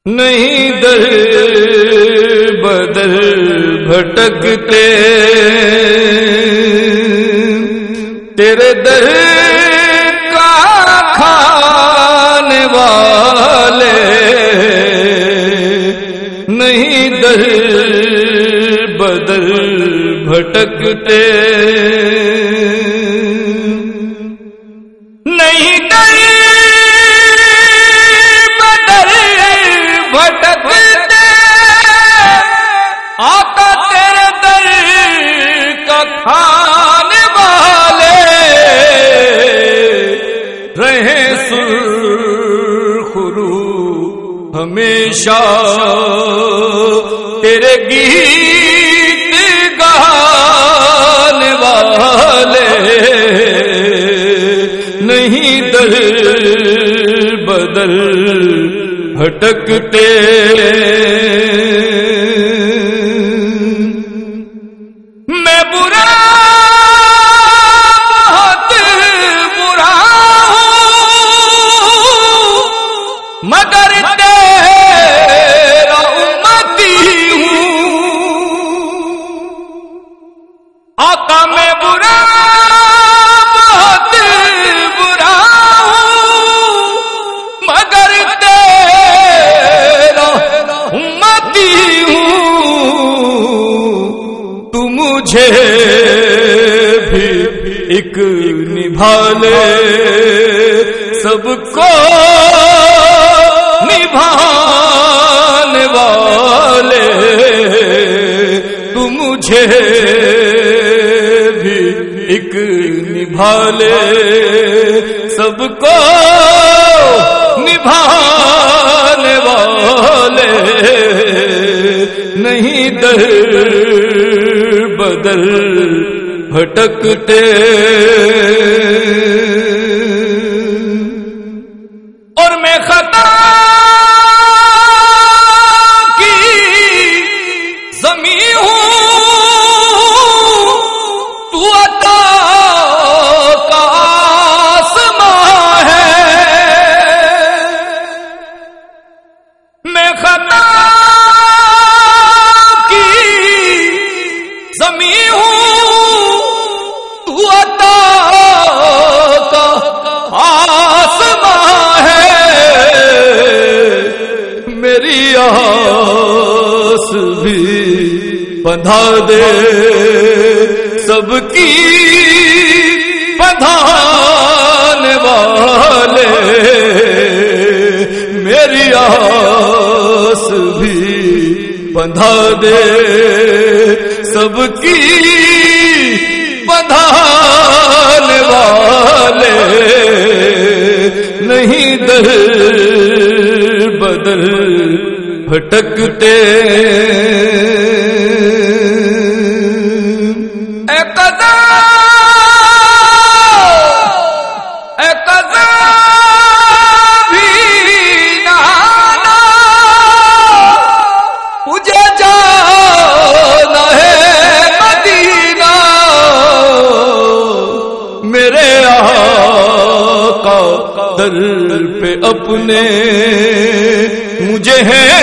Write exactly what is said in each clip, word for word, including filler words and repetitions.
نہیں در بدر بھٹکتے تیرے در کا کھانے والے، نہیں در بدر بھٹکتے، نہیں در بدر بھٹکتے، آقا تیرے در کا کھانے والے رہے سرخ رو ہمیشہ تیرے گیت گانے والے، نہیں در بدر بھٹکتے، میں برا بہت برا ہوں مگر تیرا امتی ہوں، آقا میں برا بہت برا ہوں مگر تیرا امتی ہوں، تو مجھے بھی ایک نبھا لے، سب کو نبھانے والے، تو مجھے بھی ایک نبھا لے، سب کو نبھانے والے، نہیں در بدر بھٹکتے، اور میں خطا کی زمین ہوں، تو عطا کا آسمان ہے، میں خطا کی زمین ہوں، تو عطا کا آسمان ہے، میری آس بھی بندھا دے، سب کی بندھانے والے، میری آس بھی بندھا دے، سب کی بندھانے والے، نہیں در بدر بھٹکتے، اے قضا اے قضا بھی نانا، مجھے جانا ہے مدینہ، میرے آقا در پہ اپنے مجھے ہے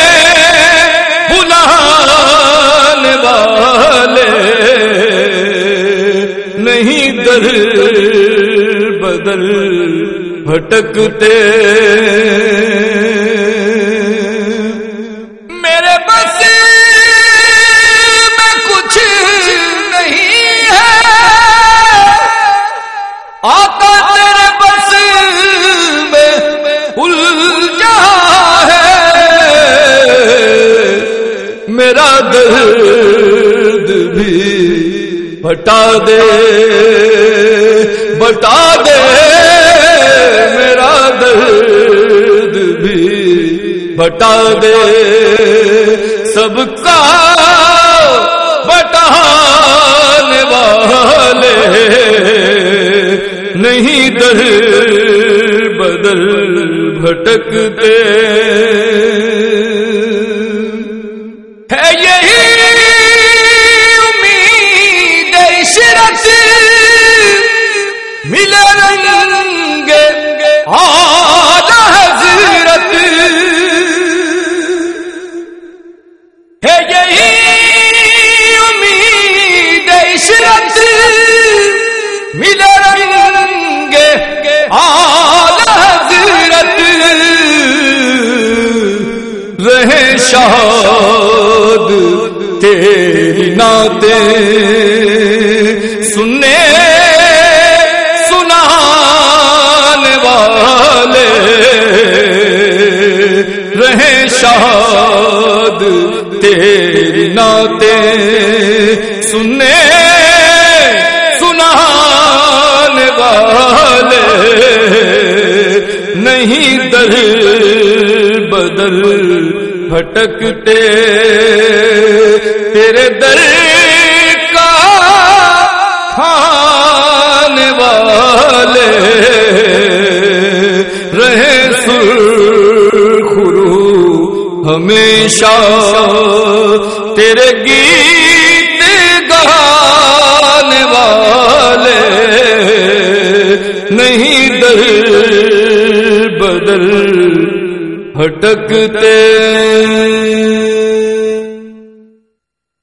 بلانے والے، نہیں در بدر بھٹکتے، میرے بس میں کچھ نہیں ہے، آقا تیرے بس میں الجھا ہے، میرا درد بھی بٹا دے بٹا دے، میرا درد بھی بٹا دے، سب کا بٹانے والے، نہیں در بدر بھٹکتے، ہے یہی امید عشرت ملے رنگ آلہ حضرت، شاد تیری نعتیں سننے سنانے والے رہیں شاد تیری نعتیں سننے سنانے والے نہیں در بدل بھٹکتے تیرے در کا کھانے والے رہے سرخ روح ہمیشہ تیرے گیت گانے والے نہیں در بدل بھٹکتے